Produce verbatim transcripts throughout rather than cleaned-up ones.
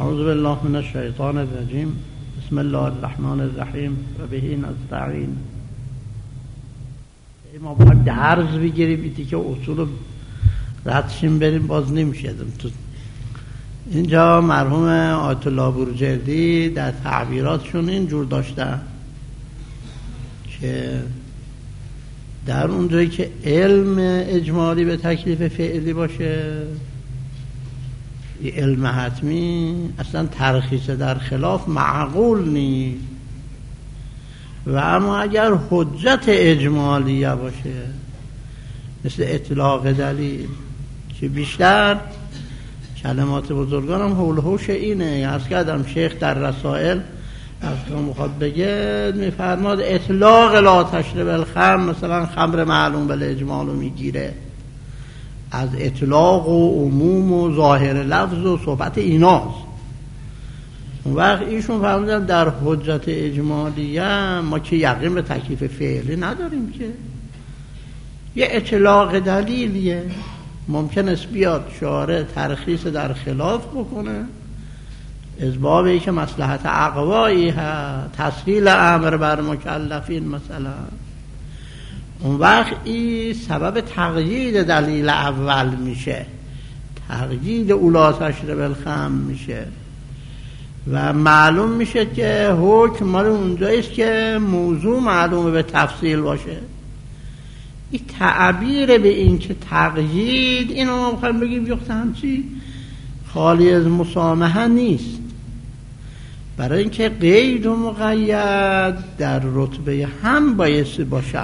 اعوذ بالله من الشیطان الرجیم. بسم الله الرحمن الرحیم و به نستعین. ما باید درس بگیریم ایتی که اصول رو ردشیم بریم باز نمیشه. اینجا مرحوم آیت الله بروجردی در تعبیراتشون اینجور داشتن که در اونجایی که علم اجمالی به تکلیف فعلی باشه، علم حتمی، اصلا ترخیص در خلاف معقول نیست. و اما اگر حجت اجمالیه باشه مثل اطلاق دلیل که بیشتر کلمات بزرگان هم حول حوش اینه. عرض کردم شیخ در رسائل از که میخواد بگه میفرماد اطلاق لا تشرب الخمر مثلا خمر معلوم بالاجمال رو میگیره، از اطلاق و عموم و ظاهر لفظ و صحبت ایناست. اون وقت ایشون فرمودن در حجت اجمالیه ما که یقین به تکلیف فعلی نداریم، که یه اطلاق دلیلیه، ممکن است بیاد شارع ترخیص در خلاف بکنه از بابی که مصلحت اقوایی هست، تسهیل امر بر مکلفین مثلا. اون وقت این سبب تقیید دلیل اول میشه، تقیید اولا تشرب الخمر میشه و معلوم میشه که حکم مال اونجاییست که موضوع معلومه به تفصیل باشه. این تعبیر به این که تقیید، اینو ما بخوایم بگیم یخت همچی خالی از مسامحه نیست، برای اینکه قید و مقید در رتبه هم بایستی باشن.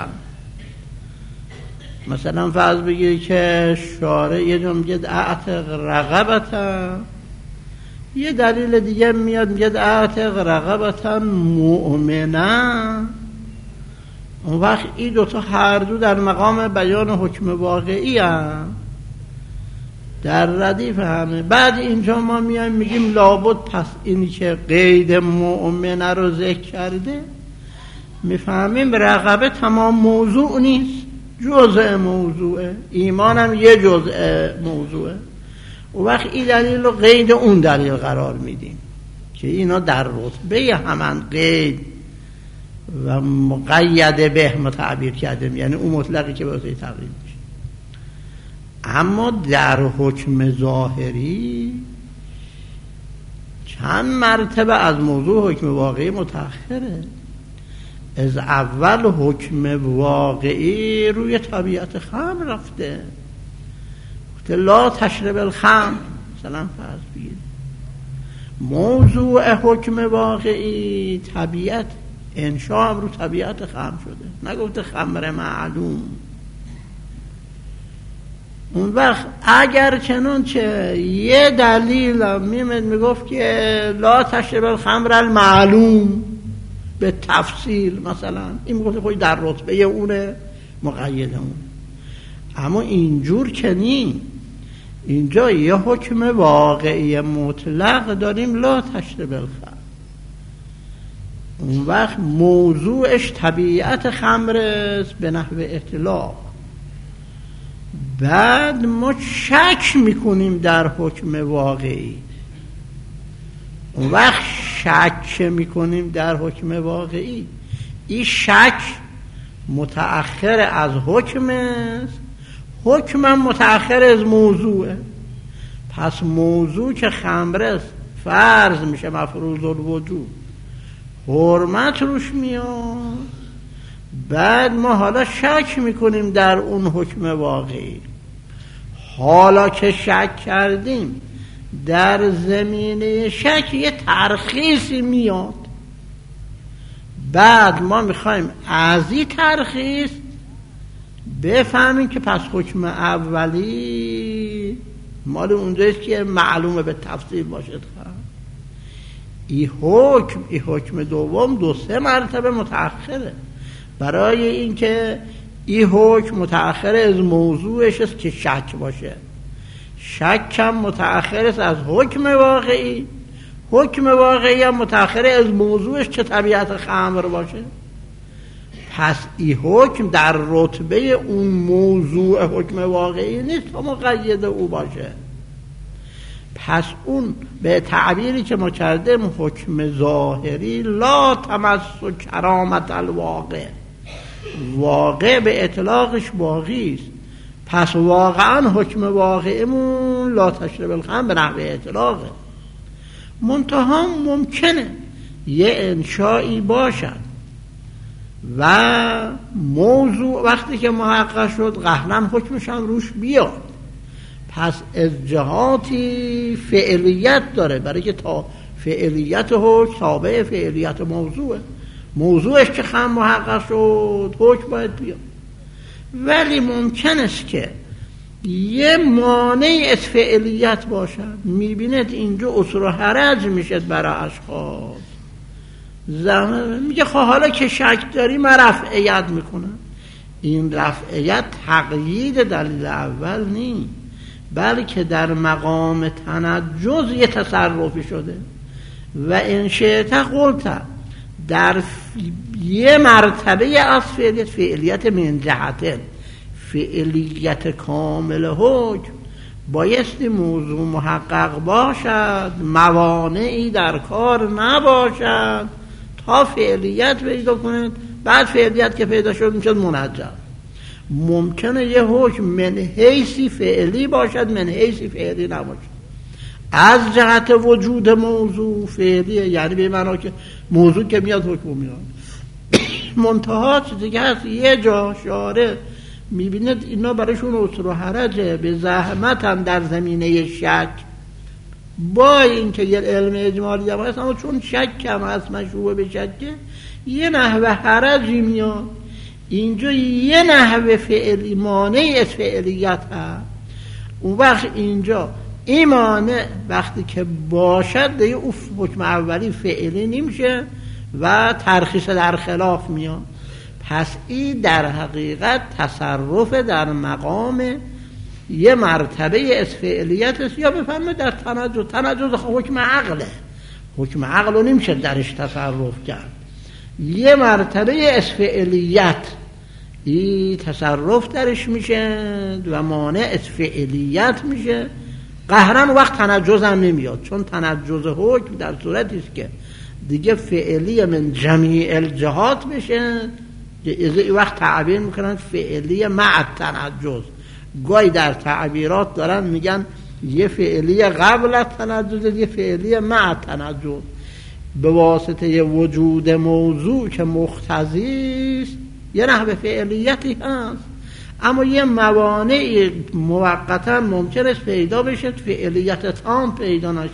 مثلا فرض بگیری که شارع یه جا میگه اعتق رقبتا، یه دلیل دیگه میاد میگه اعتق رقبتا مؤمنا. اون وقت این دوتا هر دو در مقام بیان حکم واقعی هم در ردیف همه. بعد اینجا ما میایم میگیم لابد پس اینی که قید مؤمنه رو ذکر کرده، میفهمیم رقبه تمام موضوع نیست، جزء موضوعه، ایمان هم یه جزء موضوعه. و وقت این دلیل رو قید اون دلیل قرار میدیم که اینا در رتبه همان قید و مقید به ما تعبیر کردیم، یعنی اون مطلقی که باید تقیید میشه. اما در حکم ظاهری چند مرتبه از موضوع حکم واقعی متأخره. از اول حکم واقعی روی طبیعت خمر رفته، لا تشرب الخمر مثلا فرض بگید. موضوع حکم واقعی طبیعت، انشاء هم رو طبیعت خمر شده، نگفته خمر معلوم. اون وقت اگر چنانچه یه دلیل میمد میگفت که لا تشرب الخمر المعلوم به تفصیل مثلا، این میگفت خود در رتبه اونه، مقید اونه. اما اینجور که نی، اینجا یه حکم واقعی مطلق داریم لا تشرب الخمر. اون وقت موضوعش طبیعت خمر است به نحو اطلاق. بعد ما شک میکنیم در حکم واقعی. اون وقت شک میکنیم در حکم واقعی، این شک متأخر از حکم است، حکم متأخر از موضوعه. پس موضوع که خمر است فرض میشه مفروض الوجوب، حرمت روش میاد. بعد ما حالا شک میکنیم در اون حکم واقعی. حالا که شک کردیم در زمینه شک یه ترخیصی میاد، بعد ما میخوایم از این ترخیص بفهمیم که پس حکم اولی مال اونجاییست که معلومه به تفصیل باشد. این حکم این حکم دوم دو سه مرتبه متأخره، برای اینکه این حکم متأخر از موضوعش است که شک باشه، شک هم متأخر است از حکم واقعی، حکم واقعی هم متأخر از موضوعش که طبیعت خمر باشه. پس این حکم در رتبه اون موضوع حکم واقعی نیست تا مقید او باشه. پس اون به تعبیری که ما کردیم حکم ظاهری لا تمس کرامت الواقع، واقع به اطلاقش باقی است. پس واقعا حکم واقعیمون لا تشرب الخمر به نحو اطلاقه. منتها ممکنه یه انشایی باشد و موضوع وقتی که محقق شد قهرن حکمش هم روش بیاد، پس از جهاتی فعلیت داره، برای که تا فعلیت حکم تابع فعلیت موضوعه. موضوعش که خم محقق شد حکم باید بیاد. ولی ممکن است که یه مانع از فعلیت باشد. میبینید اینجا اصول و حرج میشه برای اشخاص. میگه خب حالا که شک داری من رفعیت میکنم. این رفعیت تقیید دلیل اول نیست، بلکه در مقام تنجز یه تصرفی شده. و این شئت قلت در یه مرتبه از فعلیت، فعلیت من جهتن، فعلیت کامل حکم بایستی موضوع محقق باشد، موانعی در کار نباشد تا فعلیت پیدا کنند. بعد فعلیت که پیدا شد میشه منجم. ممکنه یه حکم من حیثی فعلی باشد من حیثی فعلی نباشد. از جهت وجود موضوع فعلیه، یعنی به معنی که موضوع که میاد حکم میاد. منتها چیزی که هست یه جا شاره میبینید اینا برایشون اصل و حرجه، به زحمت هم در زمینه شک، با اینکه یه علم اجمالی هم هست اما چون شک هم هست مشروع به شکه یه نحوه حرجی میاد. اینجا یه نحوه فعلی مانع از فعلیت هست. اون وقت اینجا این مانع وقتی که باشد دیگه اون حکم اولی فعلی نمیشه و ترخیص در خلاف میاد. پس این در حقیقت تصرف در مقام یه مرتبه از فعلیت است، یا بفرمایید در تنجز. تنجز حکم عقله، حکم عقل رو نمیشه درش تصرف کرد. یه مرتبه از فعلیت این تصرف درش میشه و مانع از فعلیت میشه. قهرن وقت تنجز هم نمیاد، چون تنجز حکم در صورتی است که دیگه فعلی من جمیع الجهات بشه. این وقت تعبیر میکنن فعلی مع تنجز. گاهی در تعبیرات دارن میگن یه فعلی قبل از تنجز، یه فعلی مع تنجز. به واسطه یه وجود موضوع که مقتضی است یه نحوه فعلیتی هست، اما یه موانع موقتا ممکن است پیدا بشه، فعلیت تام پیدا نشه.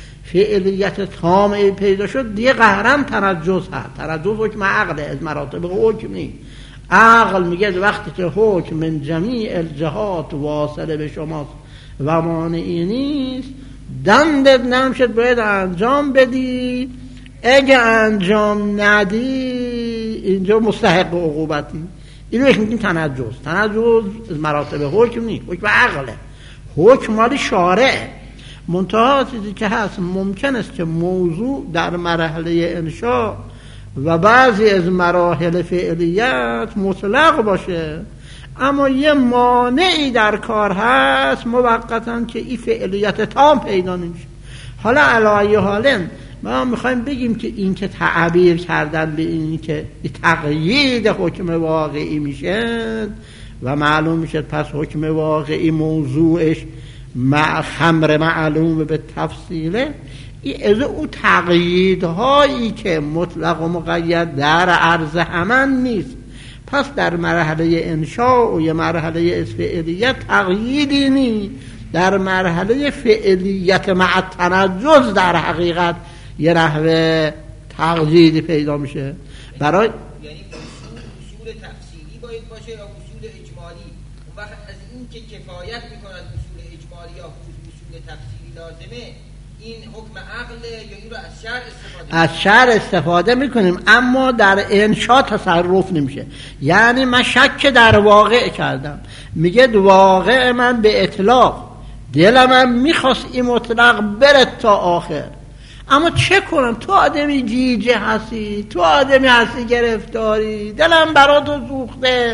فعلیت تام پیدا شد دیگه قهرن تنجز هست. تنجز حکم عقله، از مراتب حکم نیست. عقل میگه وقتی که حکم من جمیع الجهات واصله به شماست و مانعی نیست، دندت نمشد باید انجام بدی. اگه انجام ندی اینجا مستحق عقوبتی. اینو میگیم تنجز. تنجز از مراتب حکم نیست، حکم عقله، حکم مال شارع. منتها چیزی که هست ممکن است که موضوع در مرحله انشاء و بعضی از مراحل فعلیت مطلق باشه، اما یه مانعی در کار هست موقتا که این فعلیت تام پیدا نمیشه. حالا علی حالن ما میخوایم بگیم که این که تعبیر کردن به این که تقیید حکم واقعی میشه و معلوم میشه پس حکم واقعی موضوعش مع خمر معلوم به تفصیله، این از او تقییدهایی که مطلق و مقید در عرض همن نیست. پس در مرحله انشاء و یه مرحله از فعلیت تقییدی نیست. در مرحله فعلیت مع تنجز در حقیقت یه نحوه تقییدی پیدا میشه. برای یعنی اصول تفصیلی باید باشه یا اصول اجمالی؟ اون وقت از این که کفایت میکنه از اصول اجمالی یا اصول تفصیلی لازمه، این حکم عقل یا این رو از شرع استفاده از شرع استفاده میکنیم، اما در انشاء تصرف نمیشه. یعنی من شک در واقع کردم، میگه واقع من به اطلاق دلم میخواست این مطلق بره تا آخر، اما چه کنم؟ تو آدمی جیجه هستی، تو آدمی هستی گرفتاری، دلم برات سوخته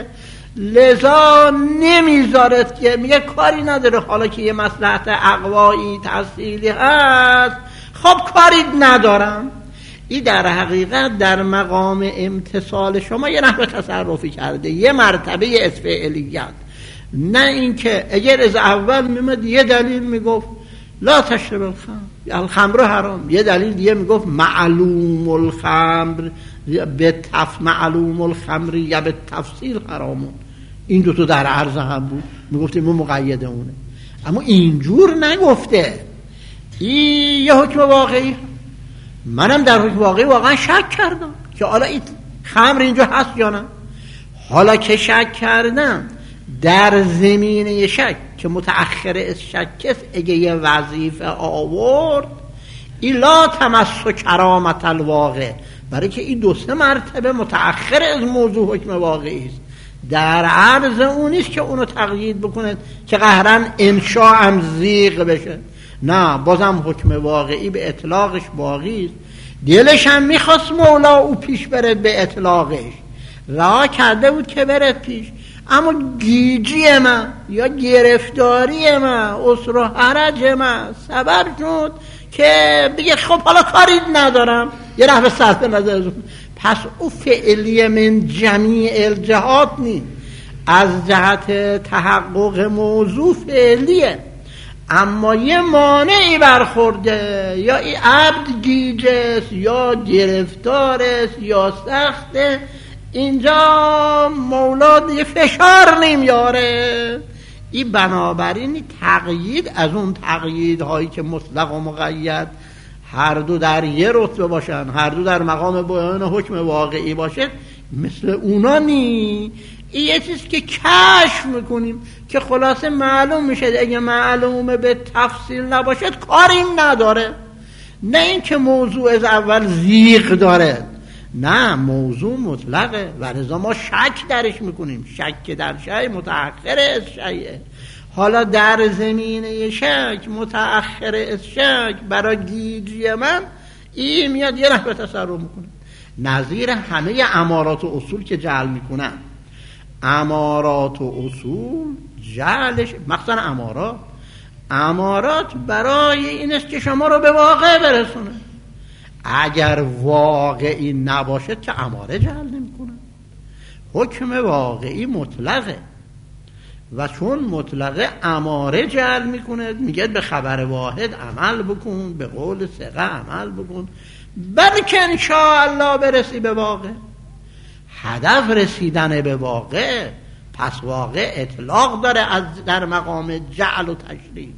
لذا نمیذارد که میگه کاری نداره، حالا که یه مصلحت اقوایی تحصیلی هست خب کاری ندارم. این در حقیقت در مقام امتصال شما یه نحوه تصرفی کرده، یه مرتبه از فعلیت، نه اینکه اگر از اول میمد یه دلیل میگفت لا تشرب الخمر، الخمر حرام، یه دلیل دیگه میگفت معلوم الخمر به تف معلوم الخمر یا به تفصیل حرامون، این دوتو در عرض هم بود، میگفتیم ما مقید اونه. اما اینجور نگفته، این یه حکم واقعی. منم در حکم واقعی واقعا شک کردم که حالا این خمر اینجا هست یا نه. حالا که شک کردم در زمینه شک که متأخر از شک است، اگه یه وظیفه آورد این لا تمس کرامت الواقع، برای که این دو سه مرتبه متأخر از موضوع حکم واقعی است، در عرض اونیست که اونو تقیید بکنه که قهرن انشاء هم زیغ بشه. نه، بازم حکم واقعی به اطلاقش باقی است. دلش هم میخواست مولا او پیش برد به اطلاقش، رها کرده بود که برد پیش، اما گیجی من یا گرفتاری من، اسر و حرج من سبب شد که بگه خب حالا کاری ندارم، یه رفت صرف نظر. پس او فعلی من جمیع الجهات نی، از جهت تحقق موضوع فعلیه، اما یه مانعی برخورده، یا این عبد گیجست یا گرفتارست یا سخته، اینجا مولا دیگه فشار نمیاره. این بنابراین تقیید از اون تقییدهایی که مطلق و مقید هر دو در یه رتبه باشن، هر دو در مقام بیان حکم واقعی باشه، مثل اونا نی. این یه چیز که کشف میکنیم که خلاصه معلوم میشه، اگه معلومه به تفصیل نباشد کاری نداره. نه این که موضوع از اول زیغ داره، نه، موضوع مطلقه و لذا ما شک درش میکنیم. شک در شیء متأخر از شیء. حالا در زمینه شک متأخر از شک برای گیجی من این میاد یه نحوه تصرف میکنه، نظیر همه امارات و اصول که جعل میکنن. امارات و اصول جعلش، مخصوصا امارات امارات برای این است که شما رو به واقع برسونه. اگر واقعی نباشد که اماره جعل نمیکنه. حکم واقعی مطلقه و چون مطلقه اماره جعل میکنه، میگه به خبر واحد عمل بکن، به قول ثقه عمل بکن، بلکه انشاءالله برسی به واقع. هدف رسیدن به واقع، پس واقع اطلاق داره از در مقام جعل و تشریع.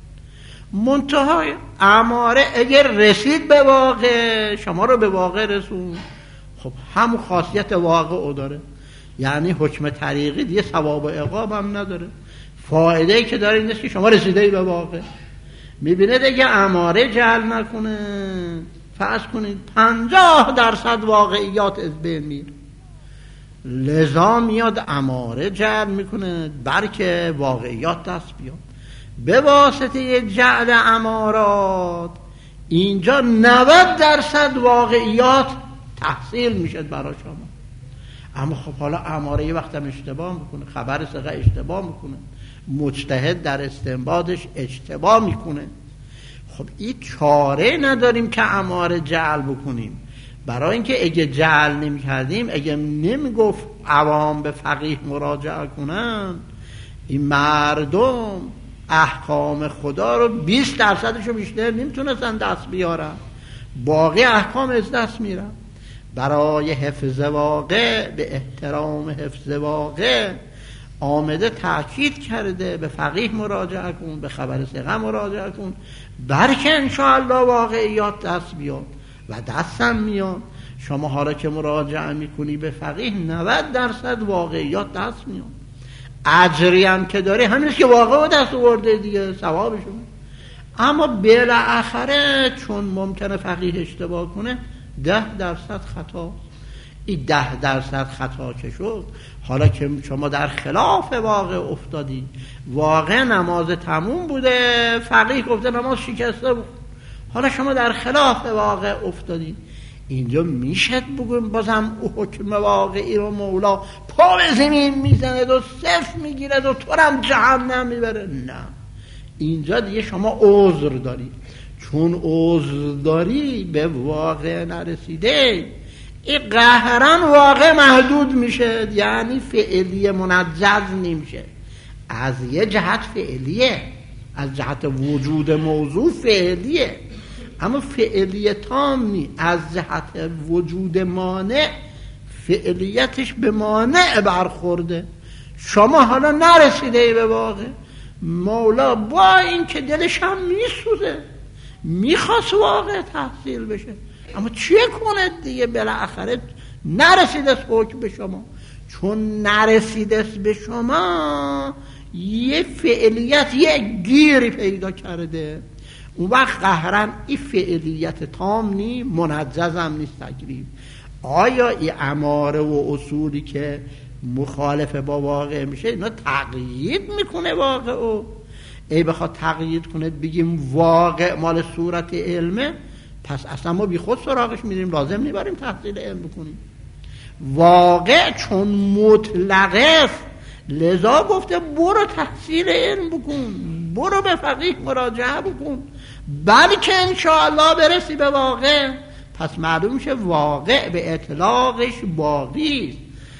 منتهای اماره اگر رسید به واقع، شما رو به واقع رسون، خب هم خاصیت واقع او داره، یعنی حکم طریقی دیگه ثواب و عقاب هم نداره. فایده ای که داره این است که شما رسیده به واقع. میبینید اگه اماره جعل نکنه، فرض کنید پنجاه درصد واقعیات از بین میره، لذا میاد اماره جعل میکنه بلکه واقعیات دست بیاد. به واسطه جعل امارات اینجا نود درصد واقعیات تحصیل میشد برای شما. اما خب حالا اماره یه وقت هم اشتباه میکنه، خبر ثقه اشتباه میکنه، مجتهد در استنباطش اشتباه میکنه. خب این چاره نداریم که اماره جعل بکنیم، برای اینکه اگه جعل نمی کردیم، اگه نمی گفت عوام به فقیه مراجعه کنن، این مردم احکام خدا رو بیست درصدشو بیشتر نمیتونستن دست بیارن، باقی احکام از دست میرن. برای حفظ واقع، به احترام حفظ واقع آمده تأکید کرده به فقیه مراجعه کن، به خبر ثقه مراجعه کن، بلکه انشاءالله واقعیات دست بیاد و دستم میاد. شما حالا که مراجعه میکنی به فقیه، نود درصد واقعیات دست میاد. اجری هم که داره همینست که واقع دست آورده دیگه، ثوابشون. اما بالاخره چون ممکنه فقیه اشتباه کنه، ده درصد خطا. این ده درصد خطا که شد، حالا که شما در خلاف واقع افتادی، واقع نماز تموم بوده، فقیه گفته نماز شکسته بود، حالا شما در خلاف واقع افتادی، اینجا میشد بگویم بازم او حکم واقعی رو مولا پا به زمین میزنه و صفر میگیره و تو هم جهنم میبره. نه، اینجا دیگه شما عذر داری، چون عذر داری به واقع نرسیده، این قهرن واقع محدود میشه، یعنی فعلی منجز نمیشه. از یه جهت فعلیه، از جهت وجود موضوع فعلیه، اما فعلی تام نی. از جهت وجود مانع فعلیتش به مانع برخورده. شما حالا نرسیده به واقع. مولا با این که دلش هم میسوزه، میخواست واقع تحصیل بشه، اما چیه کنه دیگه؟ بالاخره نرسیده حکم به شما. چون نرسیده به شما یه فعلیت، یه گیری پیدا کرده، اون وقت قهرن این فعلیت تام نی، منجز هم نیست تکلیف. آیا این اماره و اصولی که مخالف با واقع میشه اینا تقیید میکنه واقع او؟ ای بخواد تقیید کنه بگیم واقع مال صورت علمه، پس اصلا ما بی خود سراغش میریم، لازم نیبریم تحصیل علم بکنیم. واقع چون مطلقه، لذا گفته برو تحصیل علم بکن، برو به فقیه مراجعه بکن، بلکه انشاءالله برسی به واقع. پس معلوم میشه واقع به اطلاقش باقی،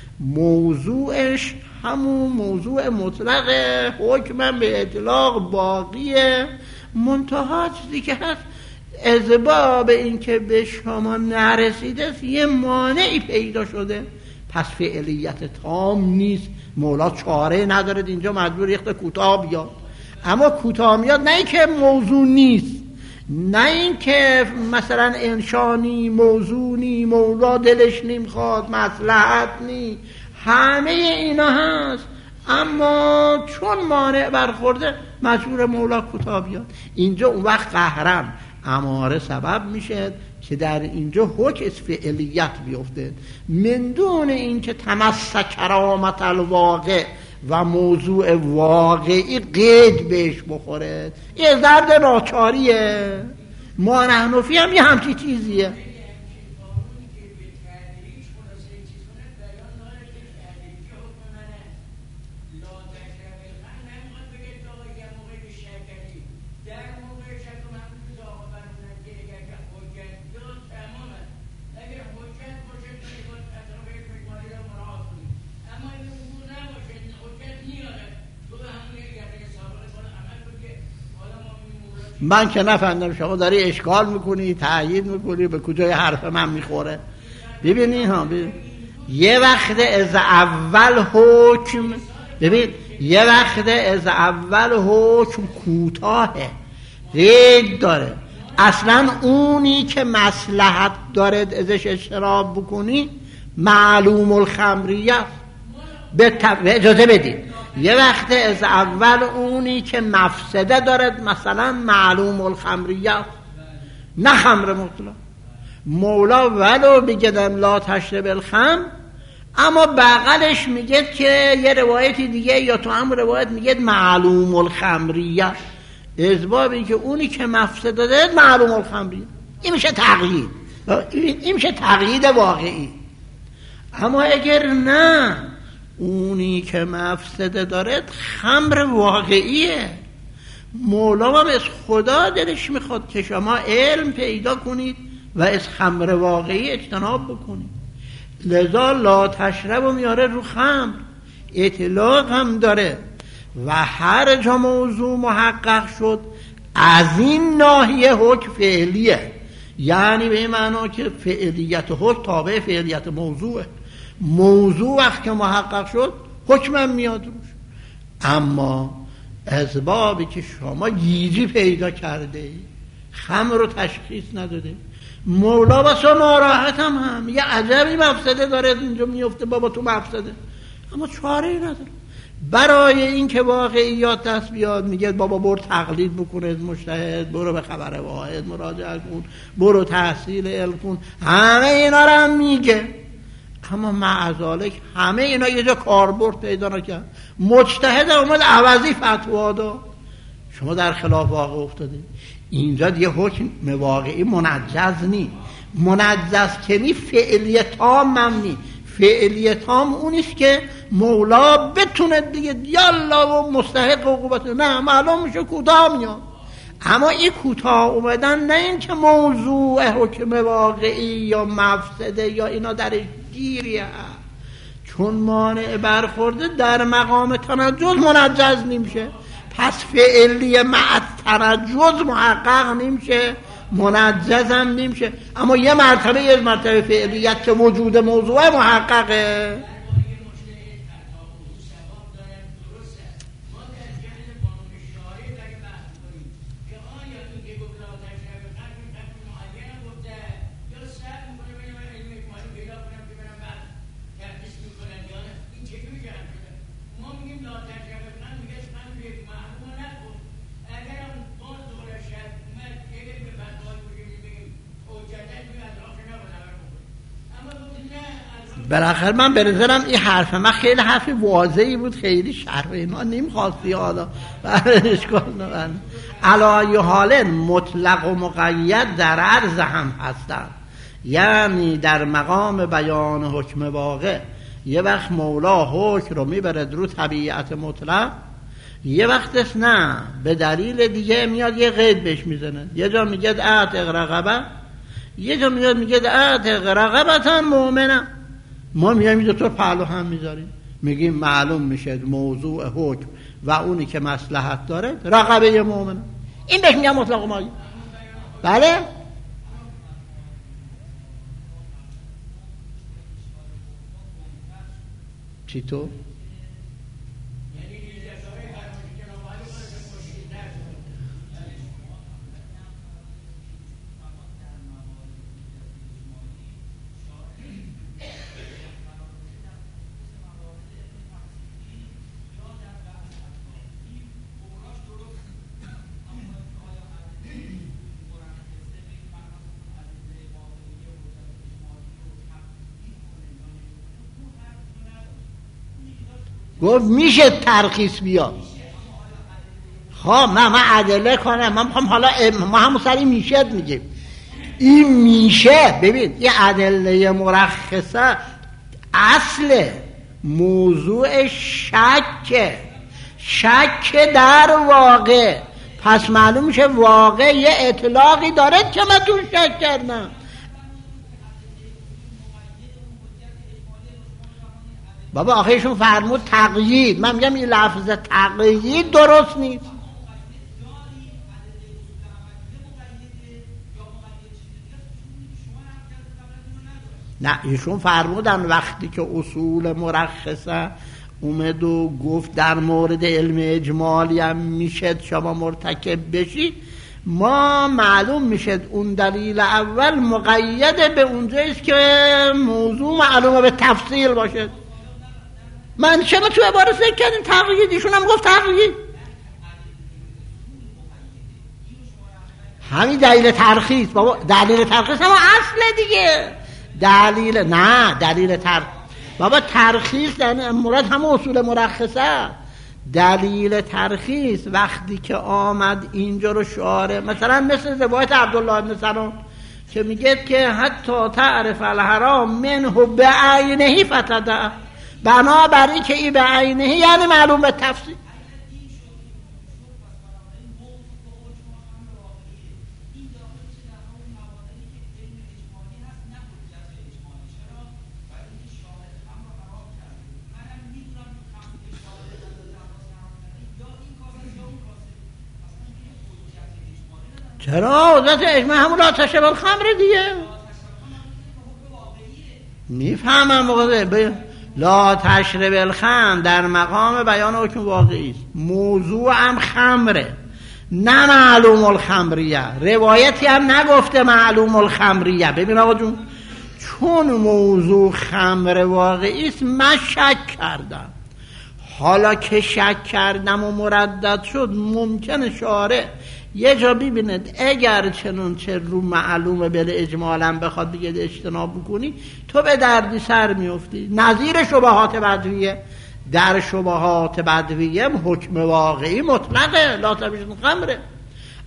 موضوعش همون موضوع مطلقه، حکمم به اطلاق باقیه. منتها چیزی که هست اسباب این که به شما نرسیده یه مانعی پیدا شده، پس فعلیت تام نیست. مولا چاره نداره، اینجا مجبور ریخت کوتاه بیاد. اما کوتاه میاد نه این که موضوع نیست، نه این که مثلا انشانی موضوعی مولا دلش نمیخواد، مصلحت نی، همه اینا هست، اما چون مانع برخورده مجبور مولا کوتاه بیاد. اینجا اون وقت قهرم اماره سبب میشه که در اینجا حکم فعلیت بیفته، من دون این که تمسک کرامت الواقع و موضوع واقعی قید بهش بخوره. یه ضرب ناچاریه. ما نحنفی هم یه همچی چیزیه. من که نفهمیدم، شما داری اشکال میکنی، تأیید میکنی، به کجای حرف من میخوره. ببینی ها، ببین یه وقت از اول حکم، ببین یه وقت از اول حکم کوتاهه، قید داره. اصلا اونی که مصلحت دارد ازش اشتراب بکنی معلوم الخمریه. به اجازه بدید، یه وقت از اول اونی که مفسده دارد مثلا معلوم الخمریه، نه خمر مطلق. مولا ولو بگدم لا تشرب الخمر، اما بغلش میگه که یه روایتی دیگه یا تو هم روایت میگه معلوم الخمریه، اسبابی که اونی که مفسده دارد معلوم الخمریه. این میشه تقیید، این میشه تقیید واقعی. اما اگر نه، اونی که مفسده دارد خمر واقعیه. مولا هم از خدا دلش میخواد که شما علم پیدا کنید و از خمر واقعی اجتناب بکنید. لذا لا تشرب و میاره رو خمر، اطلاق هم داره و هر جا موضوع محقق شد از این ناحیه حکم فعلیه، یعنی به این معنا که فعلیت حکم تابع فعلیت موضوعه. موضوع وقت که محقق شد حکمم میاد روش. اما اسبابی که شما گیجی پیدا کرده، خمر رو تشخیص نداده، مولا بسا ناراحت هم هم یه عجبی مفسده داره اینجا میفته، بابا تو مفسده، اما چاره‌ای نداره. برای این که واقعیات دست بیاد میگه بابا برو تقلید بکن از مجتهد، برو به خبر واحد مراجعه کن، برو تحصیل علم کن، همه اینا رو هم میگه. اما معذالک همه اینا یه جا کاربرد پیدا نکرد. مجتهد اومد عوضی فتوا داد، شما در خلاف واقع افتاده. اینجا دیگه حکم واقعی منجز نی، منجز که نی فعلی تام هم نی. فعلی تام اونیست که مولا بتونه دیگه یالا و مستحق عقوبت، نه معلوم میشه کوتاه میاد. اما این کوتاه اومدن نه این که موضوع حکم واقعی یا مفسده یا اینا در گیریه، چون مانع برخورده در مقام تنجز منجز نمیشه، پس فعلی مع تنجز محقق نمیشه، منجز هم نمیشه. اما یه مرتبه یه مرتبه فعلیت که وجود موضوع محققه. بالاخره من به نظرم این حرف من خیلی حرف واضحی بود، خیلی شرح اینا نمیخواستی حالا برش کنن. علی حال مطلق و مقید در عرض هم هستن، یعنی در مقام بیان حکم واقع یه وقت مولا حکم رو میبرد رو طبیعت مطلق، یه وقتش نه به دلیل دیگه میاد یه قید بهش میزنه. یه جا میگه اعتق رقبه، یه جا میاد میگه اعتق رقبتن مؤمنه. ما میایم این دوتا پهلو هم میذاریم، میگیم معلوم میشه موضوع حکم و اونی که مصلحت داره رقبه مؤمنه. این بهش میگم مطلق و مقید. بله چی تو؟ گفت میشه ترخیص بیاد. خب من من ادله کنم، من میخوام حالا ما همون سری میشه میگیم. این میشه ببین این ادله مرخصه اصل موضوع شک، شک در واقع، پس معلوم میشه واقع یه اطلاقی داره که من تو شک کردم. بابا آخرشون فرمود تقیید، من میگم این لفظ تقیید درست نیست. نه ایشون فرمودن وقتی که اصول مرخصه اومد و گفت در مورد علم اجمالی هم میشد شما مرتکب بشید، ما معلوم میشد اون دلیل اول مقید به اونجاییست که موضوع معلومه به تفصیل باشد. من شما تو عبارت فکر کردین تقیید، ایشون هم گفت تقیید. همین دلیل ترخیص بابا، دلیل ترخیص هم اصل دیگه. دلیل نه دلیل تر بابا ترخیص در مراد همه اصول مرخصه. دلیل ترخیص وقتی که آمد اینجا رو شاره، مثلا مثل روایت عبدالله ابن سلام که میگه که حتی تعرف الحرام منه بعینه فتده، بنابراین که این بعینه یعنی معلوم به تفصیل. چرا؟ حضرت اجماع همون لا تشرب الخمر دیگه. میفهمم موقع لا تشرب الخمر در مقام بیان حکم واقعی است، موضوع هم خمره نه معلوم الخمریه. روایتی هم نگفته معلوم الخمریه. ببین آقا جون، چون موضوع خمر واقعی است من شک کردم، حالا که شک کردم و مردد شد ممکنه شارع یه جا ببیند اگر چنون چه رو معلومه بله اجمالا بخواد بگه اجتناب بکنی تو به دردی سر میفتی. نظیر شبهات بدویه، در شبهات بدویه حکم واقعی مطلقه لا تبیشن خمره،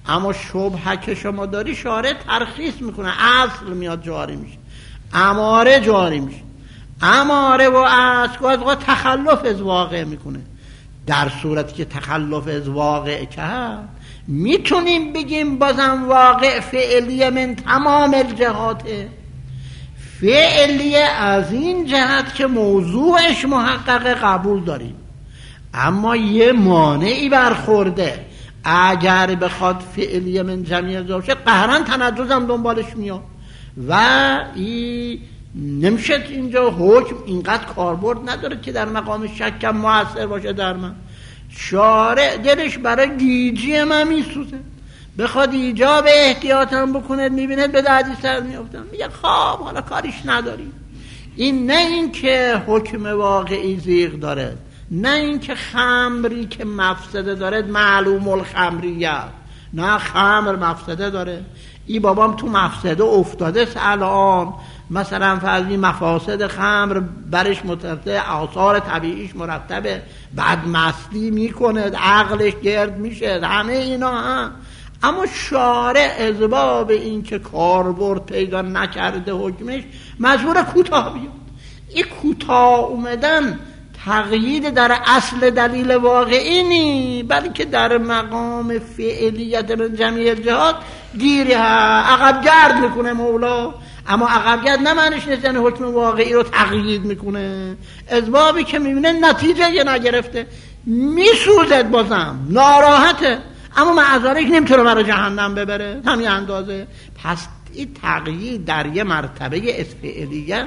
اما شبهه که شما داری شارع ترخیص میکنه، اصل میاد جاری میشه، اماره جاری میشه. اماره و اصل گاهی اوقات تخلف از واقع میکنه. در صورتی که تخلف از واقع کرد میتونیم بگیم بازم واقع فعلیه من تمام الجهاته. فعلیه از این جهت که موضوعش محقق قبول داریم، اما یه مانعی برخورده. اگر بخواد فعلیه من جمعی باشه قهرن تنجز هم دنبالش میاد و این نمیشه. اینجا حکم اینقدر کاربرد نداره که در مقام شک هم مؤثر باشه در من. شارع دلش برای گیجی من میسوزه، بخواد ایجاب احتیاط هم بکنه، میبینه به دردی سر میافتم، میگه خب حالا کاریش نداری. این نه این که حکم واقعی زیغ داره، نه این که خمری که مفسده داره معلوم الخمریه، نه خمر مفسده داره. ای بابام تو مفسده افتاده الان، مثلا فرضی مفاسد خمر برش مرتبه، آثار طبیعیش مرتبه، بعد مستی میکنه، عقلش گرد میشه، همه اینا هم. اما شارع از باب این که کاربرد پیدا نکرده حکمش مجبور کوتاه بیاد. این کوتاه اومدن تقیید در اصل دلیل واقعی نی، بلکه در مقام فعلیت من جمعی الجهات گیری ها عقب گرد میکنه مولا. اما عقب گرد نه معنیش نیست یعنی حکم واقعی رو تقیید میکنه. از بابی که میبینه نتیجه یه نگرفته میسوزد، بازم ناراحته، اما معذارک نمیتونه برای جهنم ببره، همین اندازه. پس این تقیید در یه مرتبه از فعلیت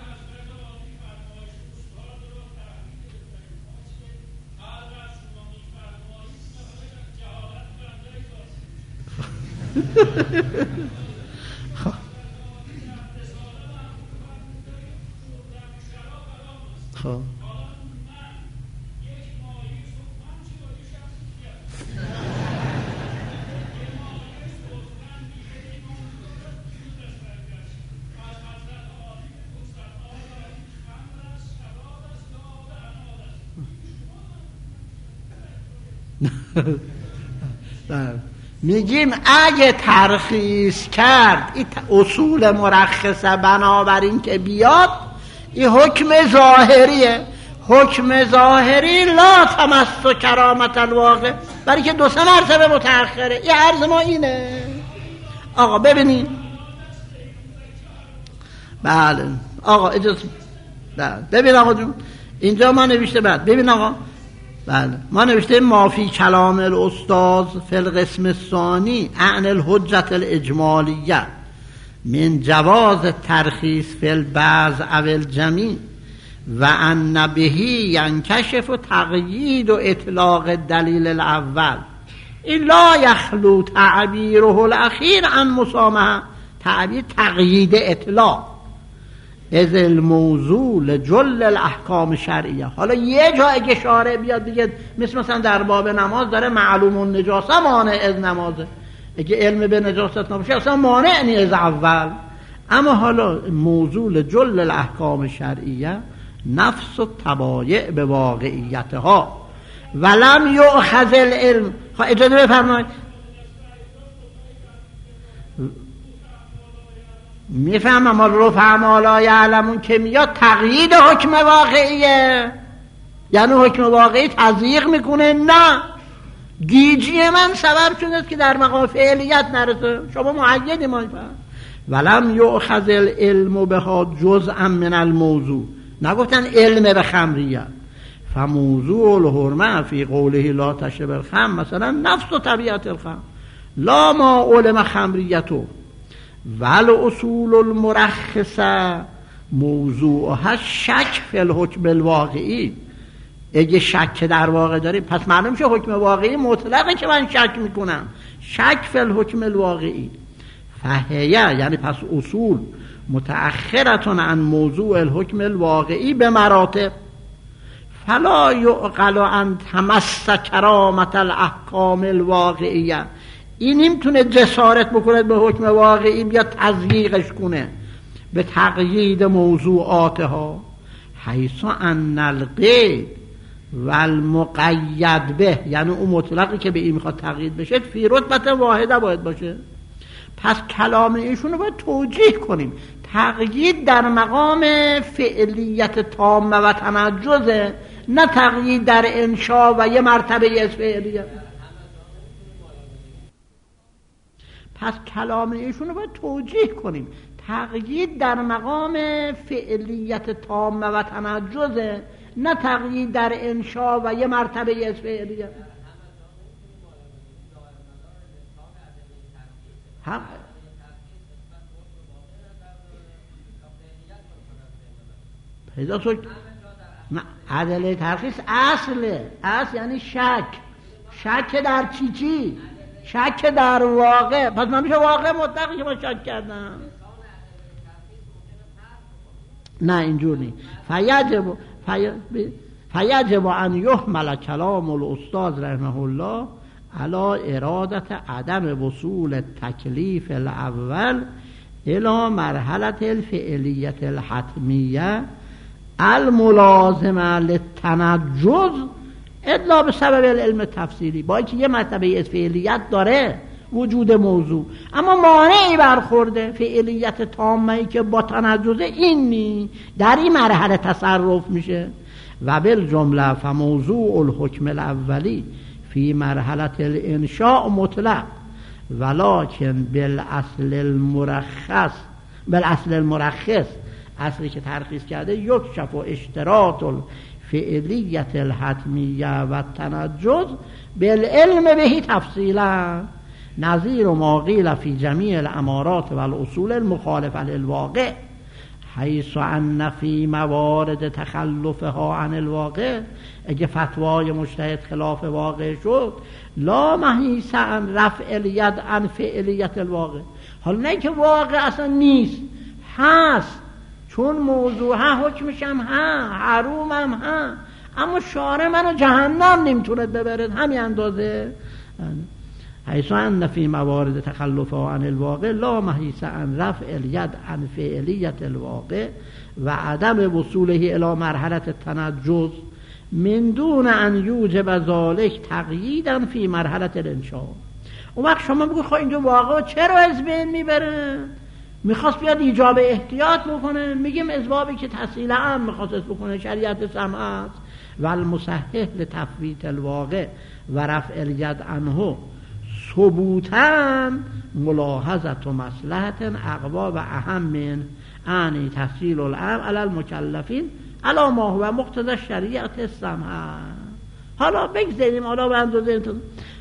خب خب میگیم اگه ترخیص کرد این اصول مرخصه بنابراین که بیاد، این حکم ظاهریه. حکم ظاهری لا تمس کرامت الواقع، برای که دو سه مرتبه متأخره. این عرض ما اینه آقا. ببینید بله آقا اجازه بله. ببین آقا جون اینجا ما نوشته بعد ببین آقا بله ما نوشته ما فی کلام الاستاذ فی القسم الثانی عن الحجت الاجمالیه من جواز ترخیص فی البعض او الجمیع و ان بهی ینکشف تقیید و اطلاق دلیل الاول. این لا یخلو تعبیره الاخیر عن مسامحه، تعبیر تقیید اطلاق از الموضوع لجل الاحکام شرعیه. حالا یه جا اگه شارع بیاد دیگه، مثل مثلا در باب نماز داره معلوم النجاسه مانع از نمازه، اگه علم به نجاست نباشه اصلا مانع نی از اول. اما حالا موضوع لجل الاحکام شرعیه نفس و تبایع به واقعیتها ولم یؤخذ العلم. خب اجازه بفرمایید میفهمم. ما رفع ما لا یعلمون که میاد تقیید حکم واقعیه، یعنی حکم واقعی تضییق میکنه. نه، گیجی من سبب شده که در مقام فعلیت نرسه. شما معیدی ما فهم ولم یؤخذ العلم بها جزءا من الموضوع، نگفتن علم به خمریت. فموضوع الحرمه فی قوله لا تشرب الخمر مثلا نفس و طبیعت الخمر لا ما علم خمریتو ول اصول المرخصه موضوعها شک فی الحکم الواقعی. اگه شک در واقع داری پس معلوم میشه حکم واقعی مطلقه که من شک میکنم، شک فی الحکم الواقعی. فهیه یعنی پس اصول متأخرتون عن موضوع الحکم الواقعی به مراتب، فلا یعقل ان تمس کرامت الاحکام الواقعیه. این نمیتونه جسارت بکنه به حکم واقعی بیاد تضییقش کنه به تقیید موضوعاتها، حیث ان القید و المقید به، یعنی اون مطلقی که به این میخواد تقیید بشه فی رتبت واحده باید باشه. پس کلام ایشون رو باید توجیه کنیم. تقیید در مقام فعلیت تامه و تنجزه، نه تقیید در انشا و یه مرتبه از فعلیت. پس کلام ایشون رو باید توجیه کنیم. تقیید در مقام فعلیت تامه و تنجزه، نه تقیید در انشا و یه مرتبه از فعلیت. هم پیدا شد. عدله ترخیص اصله. اصل یعنی شک. شک در چی چی؟ شک در واقع. پس من میشه واقع مطلقی که ما شک کردم. نه اینجور نی. فیجب فیجب ان یحمل کلام الاستاذ رحمه الله علی ارادت عدم وصول تکلیف الاول الى مرحله الفعلیت الحتمیه الملازمه للتنجز الا به سبب العلم تفسیری. با اینکه یه مرتبه از فعلیت داره وجود موضوع، اما مانعی برخورده فعلیت تامه‌ای که با تنجزه این نی، در این مرحله تصرف میشه. و بالجمله فموضوع الحکم الاولی فی مرحله الانشاء مطلق ولکن بالاصل المرخص بالاصل المرخص، اصلی که ترخیص کرده یکشف و اشتراط الفعلیت الحتمیه و تنجز بالعلم بهی تفصیلا نظیر ما قیل فی جمیع الامارات و الاصول المخالفه للواقع حیث ان فی موارد تخلفها عن الواقع، اگه فتوای مجتهد خلاف واقع شد لا محیص عن رفع الید عن فعلیت الواقع. حالا نه که واقع اصلا نیست، هست، چون موضوع ها حکمش هم ها، حروم هم ها، اما شارع منو جهنم نمیتونه ببرد همین اندازه. حیث ان فی موارد تخلفها عن الواقع لا محیص عن رفع الید عن فعلیت الواقع و عدم وصوله الی مرحله التنجز من دون ان یوجب ذلک تقییدا فی مرحله الانشاء. اون وقت شما بگو خب اینجا واقع چرا از بین میبره؟ میخواست بیاد ایجاب احتیاط بکنه، میگیم اسبابی که تحصیل هم میخواست بکنه شریعت سمعت و المصحح لتفویت الواقع و رفع الید عنه ثبوتا ملاحظت و مصلحت اقوا و اهم من انی تحصیل الامر علی المکلفین علی ما هو مقتضی شریعت سمعه. حالا بگذاریم حالا به اندازه انتون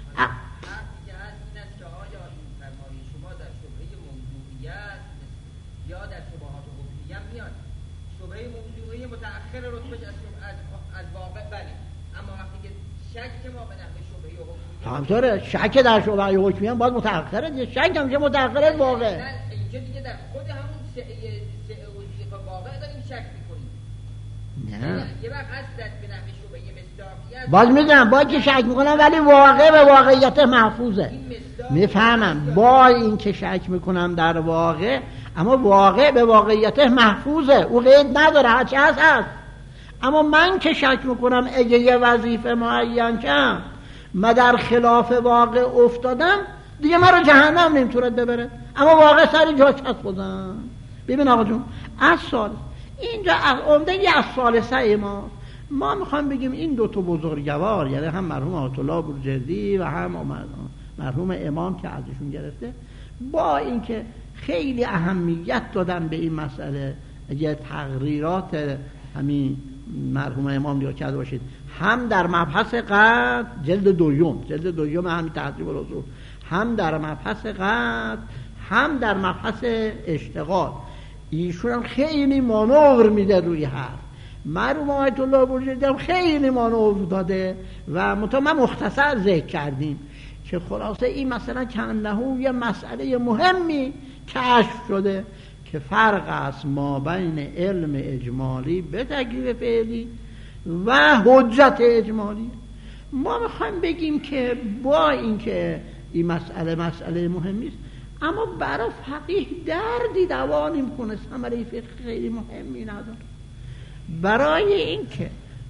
متأخر رتبهش از از واقع بله، اما وقتی که شک که ما به نحو شبهه و حکمیه همطوره، شک در شبهه و حکمیه باید متأخره دیگه، شک هم که متأخره واقع. نه اینجا دیگه در خود همون سعه و واقع داریم شک میکنیم. نه یه وقت هست به نحو شبهه مصداقیت باز میدونم باید که شک میکنم ولی واقع به واقعیت محفوظه. میفهمم با این که شک میکنم در واقع، اما واقع به واقعیت محفوظه، او قید نداره، هرچی هست هست. اما من که شک میکنم اگه یه وظیفه معین کنم من در خلاف واقع افتادم دیگه من رو جهنم نمیتونه ببره، اما واقع سری جاش هست بودم. ببین آقا جون، از سال اینجا عمده یه از ثالثه ما ما میخوام بگیم این دو تا بزرگوار، یعنی هم مرحوم آیت الله بروجردی و هم مرحوم امام که ازشون گرفته، با اینکه خیلی اهمیت دادن به این مسئله، اگه تقریرات همین مرحوم امام دیگه کرده باشید، هم در مبحث قد جلد دوم جلد دوم همین تهذیب الاصول، هم در مبحث قد، هم در مبحث اشتغال، ایشون هم خیلی مانور میده روی حرف. مرحوم آیت الله بروجردی هم خیلی مانور داده و مطمئن مختصر ذکر کردیم که خلاصه این مثلا کنهو یه مسئله مهمی کشف شده که فرق است ما بین علم اجمالی به تکلیف فعلی و حجت اجمالی. ما میخوایم بگیم که با اینکه این مسئله مسئله مهمی است، اما برای فقیه دردی دوا نمی‌کنه، ثمره فقهی خیلی مهمی نداره. برای اینکه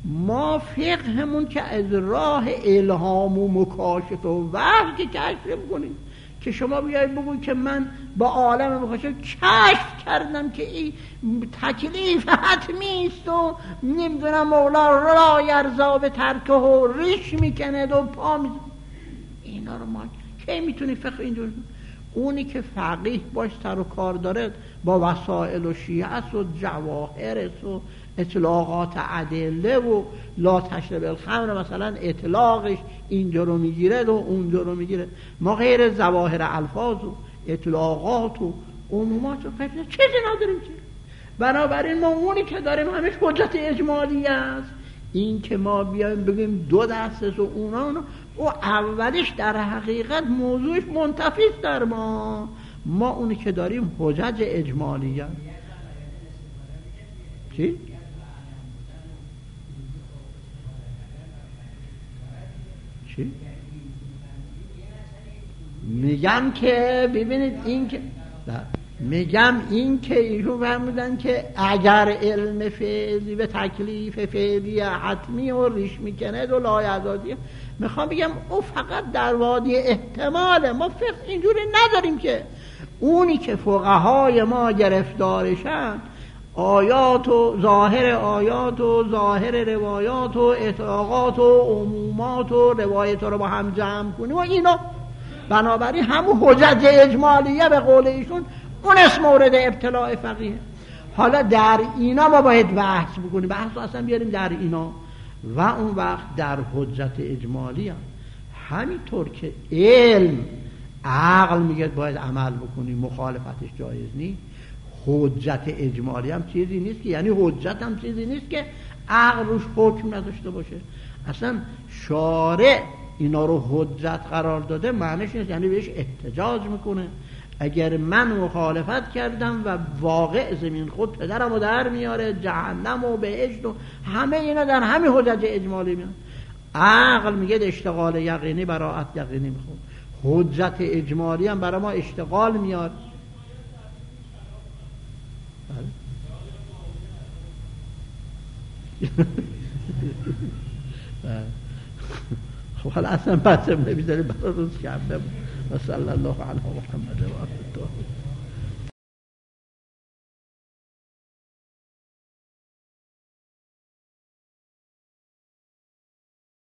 ما فقهمون که از راه الهام و مکاشفه و وحی که کشف کنیم، که شما بیایید بگوید که من با عالم مکاشفه کشف کردم که این تکلیف حتمی است و نمیدونم مولا را یرزا به ترکه و ریش میکند و پا میزن. اینا رو ما کی میتونی فقه اینجور؟ اونی که فقیه باش سر و کار داره با وسائل و شیعه و جواهر و اطلاقات ادله و لا تشرب الخمر مثلا اطلاقش اینجا رو میگیره و اونجا رو میگیره. ما غیر ظواهر الفاظ و اطلاقات و عمومات و فقه چیزی نداریم که. بنابراین ما اونی که داریم همش حجت اجمالی است. این که ما بیایم بگیم دو دست است و اونا اونا او اولش در حقیقت موضوعش منتفی است در ما. ما اونی که داریم حجت اجمالی است. چی؟ چی؟ میگم که ببینید این که میگم این که ایشون فرمودن که اگر علم فعلی و تکلیف فعلی حتمی و ریش میکنه و لایزادی، میخوام بگم او فقط در وادی احتماله. ما فقه اینجوری نداریم که اونی که فقهای ما گرفتارشن آیات و ظاهر آیات و ظاهر روایات و اطلاقات و عمومات و روایت رو با هم جمع کنیم و اینا. بنابراین همون حجت اجمالیه به قول ایشون اون اسم مورد ابتلاع فقیه. حالا در اینا ما باید بحث بکنیم، بحث اصلا بیاریم در اینا و اون وقت در حجت اجمالی هم همینطور که علم عقل میگه باید عمل بکنیم، مخالفتش جایز نیست. حجت اجمالی هم چیزی نیست که یعنی حجت هم چیزی نیست که عقل روش حکم نداشته باشه. اصلا شارع اینا رو حجت قرار داده معنیش نیست یعنی بهش احتجاج میکنه. اگر من مخالفت کردم و واقع زمین خود پدرم رو در میاره، جهنم و بهشت و همه اینا در همین حجت اجمالی میاد. عقل میگه اشتغال یقینی براءت یقینی میخواد، حجت اجمالی هم برای ما اشتغال میاد. خب حالا اصلا بحثم نمیذاری برای روز شنبه و صلی الله علی محمد و آله.